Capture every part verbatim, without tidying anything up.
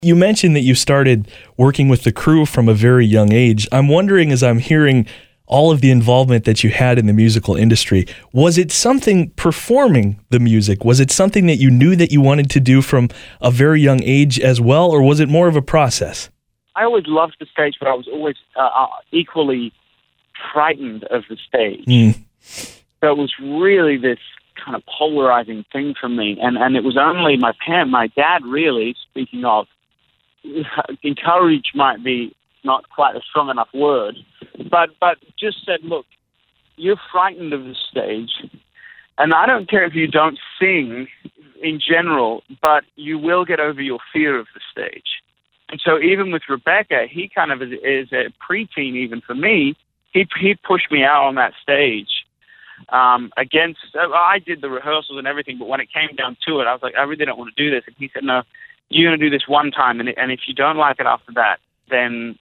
You mentioned that you started working with the crew from a very young age. I'm wondering, as I'm hearing all of the involvement that you had in the musical industry, was it something performing the music? Was it something that you knew that you wanted to do from a very young age as well, or was it more of a process? I always loved the stage, but I was always uh, uh, equally frightened of the stage. Mm. So it was really this kind of polarizing thing for me. And, and it was only my parent, my dad really, speaking of, encourage might be not quite a strong enough word, but but just said, look, you're frightened of the stage, and I don't care if you don't sing in general, but you will get over your fear of the stage. And so even with Rebecca, he kind of is, is a preteen, even for me, he he pushed me out on that stage. Um, against, I did the rehearsals and everything, but when it came down to it, I was like, I really don't want to do this. And he said, no, you're going to do this one time, and and if you don't like it after that, then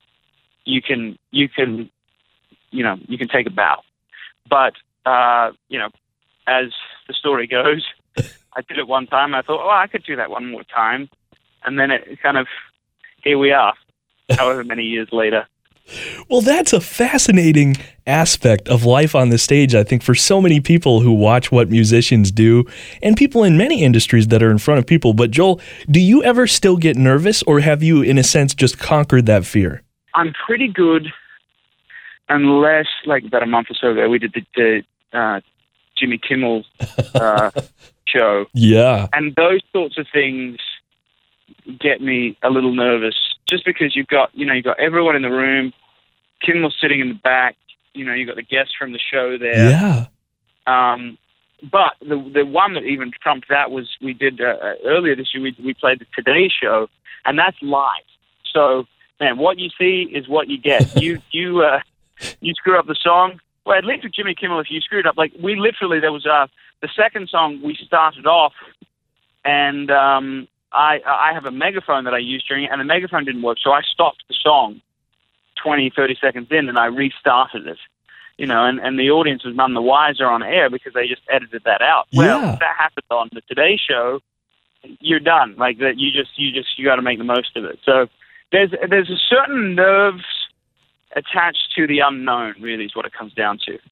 you can you can you know you can take a bow. But uh, you know, as the story goes, I did it one time. I thought, oh, I could do that one more time, and then it kind of here we are, however many years later. Well, that's a fascinating aspect of life on the stage, I think, for so many people who watch what musicians do and people in many industries that are in front of people. But Joel, do you ever still get nervous, or have you, in a sense, just conquered that fear? I'm pretty good, unless, like about a month or so ago, we did the, the uh, Jimmy Kimmel uh, show. Yeah. And those sorts of things get me a little nervous, just because you've got, you know, you've got everyone in the room, Kimmel's sitting in the back, you know, you've got the guests from the show there. Yeah. Um, but the the one that even trumped that was we did uh, earlier this year, we, we played the Today Show, and that's live. So, man, what you see is what you get. you you uh, you screw up the song. Well, at least with Jimmy Kimmel, if you screwed up, like we literally, there was uh, the second song we started off, and um, I I have a megaphone that I used during it, and the megaphone didn't work, so I stopped the song twenty, thirty seconds in, and I restarted it. You know, and, and the audience was none the wiser on air because they just edited that out. Well, yeah. if that happened on the Today Show, you're done. Like that, you just you just you got to make the most of it. So there's there's a certain nerves attached to the unknown. Really, is what it comes down to.